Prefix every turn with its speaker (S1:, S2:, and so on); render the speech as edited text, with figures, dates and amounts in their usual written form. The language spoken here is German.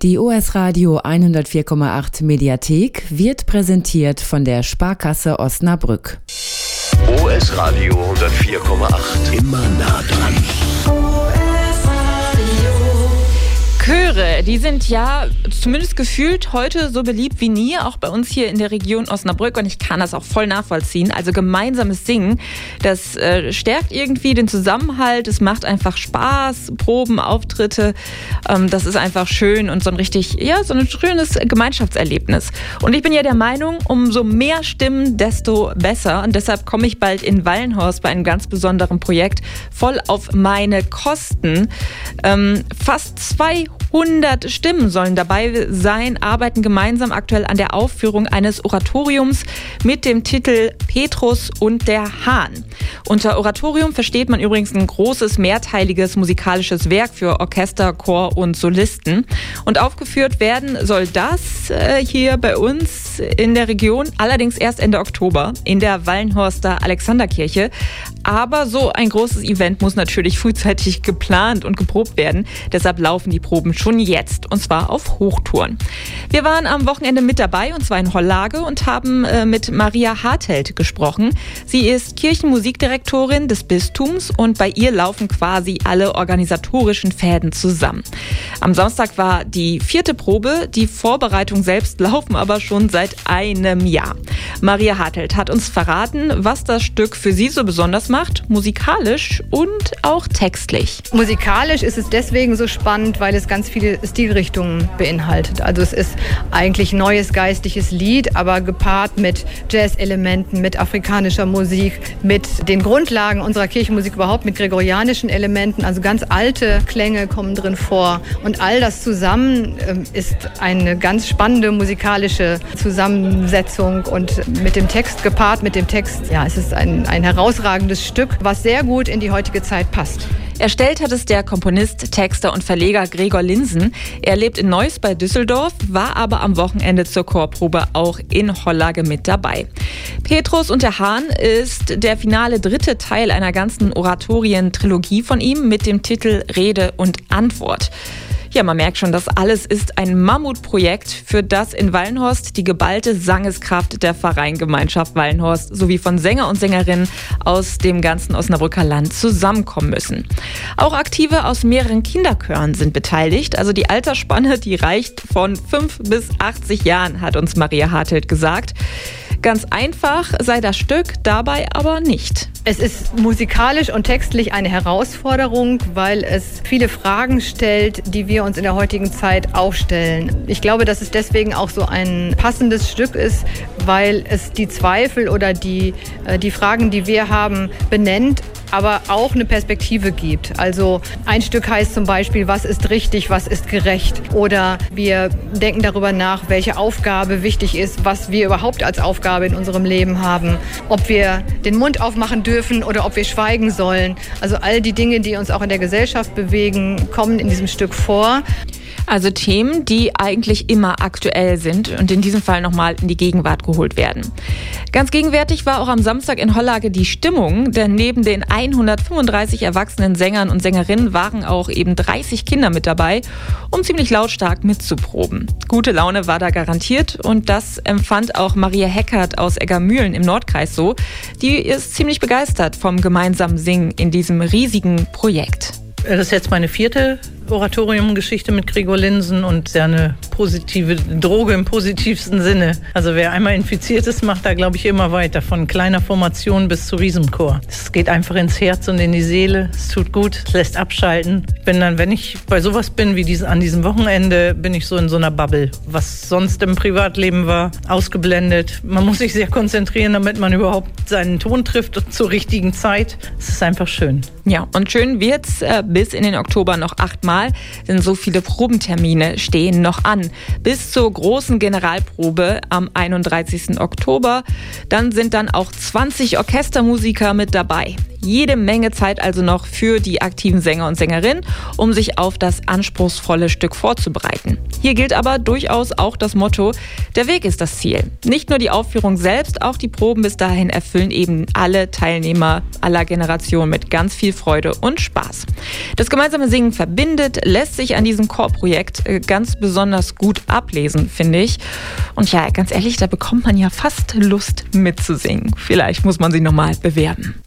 S1: Die OS Radio 104,8 Mediathek wird präsentiert von der Sparkasse Osnabrück.
S2: OS Radio 104,8. Immer nah dran.
S3: Chöre, die sind ja zumindest gefühlt heute so beliebt wie nie, auch bei uns hier in der Region Osnabrück, und ich kann das auch voll nachvollziehen. Also gemeinsames Singen, das stärkt irgendwie den Zusammenhalt, es macht einfach Spaß, Proben, Auftritte, das ist einfach schön und so ein schönes Gemeinschaftserlebnis. Und ich bin ja der Meinung, umso mehr Stimmen, desto besser, und deshalb komme ich bald in Wallenhorst bei einem ganz besonderen Projekt voll auf meine Kosten. Fast 200 Stimmen sollen dabei sein, arbeiten gemeinsam aktuell an der Aufführung eines Oratoriums mit dem Titel Petrus und der Hahn. Unter Oratorium versteht man übrigens ein großes, mehrteiliges musikalisches Werk für Orchester, Chor und Solisten. Und aufgeführt werden soll das hier bei uns in der Region, allerdings erst Ende Oktober in der Wallenhorster Alexanderkirche. Aber so ein großes Event muss natürlich frühzeitig geplant und geprobt werden. Deshalb laufen die Proben schon jetzt, und zwar auf Hochtouren. Wir waren am Wochenende mit dabei, und zwar in Hollage, und haben mit Maria Hartelt gesprochen. Sie ist Kirchenmusikdirektorin des Bistums, und bei ihr laufen quasi alle organisatorischen Fäden zusammen. Am Samstag war die 4. Probe, die Vorbereitung selbst laufen aber schon seit einem Jahr. Maria Hartelt hat uns verraten, was das Stück für sie so besonders macht, musikalisch und auch textlich.
S4: Musikalisch ist es deswegen so spannend, weil es ganz viele Stilrichtungen beinhaltet. Also es ist eigentlich neues geistliches Lied, aber gepaart mit Jazz-Elementen, mit afrikanischer Musik, mit den Grundlagen unserer Kirchenmusik überhaupt, mit gregorianischen Elementen. Also ganz alte Klänge kommen drin vor. Und all das zusammen ist eine ganz spannende musikalische Zusammensetzung, und mit dem Text gepaart, mit dem Text, ja, es ist ein herausragendes Stück, was sehr gut in die heutige Zeit passt.
S3: Erstellt hat es der Komponist, Texter und Verleger Gregor Linsen. Er lebt in Neuss bei Düsseldorf, war aber am Wochenende zur Chorprobe auch in Hollage mit dabei. Petrus und der Hahn ist der finale 3. Teil einer ganzen Oratorien-Trilogie von ihm mit dem Titel Rede und Antwort. Ja, man merkt schon, das alles ist ein Mammutprojekt, für das in Wallenhorst die geballte Sangeskraft der Pfarreiengemeinschaft Wallenhorst sowie von Sänger und Sängerinnen aus dem ganzen Osnabrücker Land zusammenkommen müssen. Auch Aktive aus mehreren Kinderchören sind beteiligt. Also die Altersspanne, die reicht von 5 bis 80 Jahren, hat uns Maria Hartelt gesagt. Ganz einfach sei das Stück dabei aber nicht.
S4: Es ist musikalisch und textlich eine Herausforderung, weil es viele Fragen stellt, die wir uns in der heutigen Zeit auch stellen. Ich glaube, dass es deswegen auch so ein passendes Stück ist, weil es die Zweifel oder die Fragen, die wir haben, benennt, aber auch eine Perspektive gibt. Also ein Stück heißt zum Beispiel, was ist richtig, was ist gerecht? Oder wir denken darüber nach, welche Aufgabe wichtig ist, was wir überhaupt als Aufgabe in unserem Leben haben. Ob wir den Mund aufmachen dürfen oder ob wir schweigen sollen. Also all die Dinge, die uns auch in der Gesellschaft bewegen, kommen in diesem Stück vor.
S3: Also Themen, die eigentlich immer aktuell sind und in diesem Fall nochmal in die Gegenwart geholt werden. Ganz gegenwärtig war auch am Samstag in Hollage die Stimmung, denn neben den 135 erwachsenen Sängern und Sängerinnen waren auch eben 30 Kinder mit dabei, um ziemlich lautstark mitzuproben. Gute Laune war da garantiert, und das empfand auch Maria Heckert aus Eggermühlen im Nordkreis so. Die ist ziemlich begeistert vom gemeinsamen Singen in diesem riesigen Projekt.
S5: Das ist jetzt meine 4. Oratorium-Geschichte mit Gregor Linsen, und ja, eine positive Droge im positivsten Sinne. Also wer einmal infiziert ist, macht da, glaube ich, immer weiter. Von kleiner Formation bis zu Riesenchor. Es geht einfach ins Herz und in die Seele. Es tut gut, es lässt abschalten. Wenn ich bei sowas bin wie an diesem Wochenende, bin ich so in so einer Bubble. Was sonst im Privatleben war, ausgeblendet. Man muss sich sehr konzentrieren, damit man überhaupt seinen Ton trifft zur richtigen Zeit. Es ist einfach schön.
S3: Ja, und schön wird's bis in den Oktober noch 8-mal, denn so viele Probentermine stehen noch an. Bis zur großen Generalprobe am 31. Oktober. Dann sind dann auch 20 Orchestermusiker mit dabei. Jede Menge Zeit also noch für die aktiven Sänger und Sängerinnen, um sich auf das anspruchsvolle Stück vorzubereiten. Hier gilt aber durchaus auch das Motto, der Weg ist das Ziel. Nicht nur die Aufführung selbst, auch die Proben bis dahin erfüllen eben alle Teilnehmer aller Generationen mit ganz viel Freude und Spaß. Das gemeinsame Singen verbindet, findet, lässt sich an diesem Chorprojekt ganz besonders gut ablesen, finde ich. Und ja, ganz ehrlich, da bekommt man ja fast Lust mitzusingen. Vielleicht muss man sich nochmal bewerben.